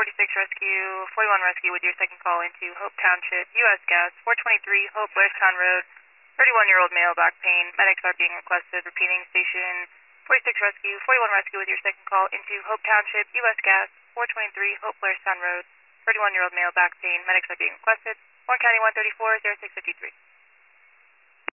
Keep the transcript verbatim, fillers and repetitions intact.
forty-six Rescue, forty-one Rescue with your second call into Hope Township, U S Gas, four twenty-three Hope Blairstown Road, thirty-one-year-old male, back pain. Medics are being requested. Repeating, station forty-six Rescue, forty-one Rescue with your second call into Hope Township, U S Gas, four twenty-three Hope Blairstown Road, thirty-one-year-old male, back pain. Medics are being requested. Warren County one thirty-four, zero six five three.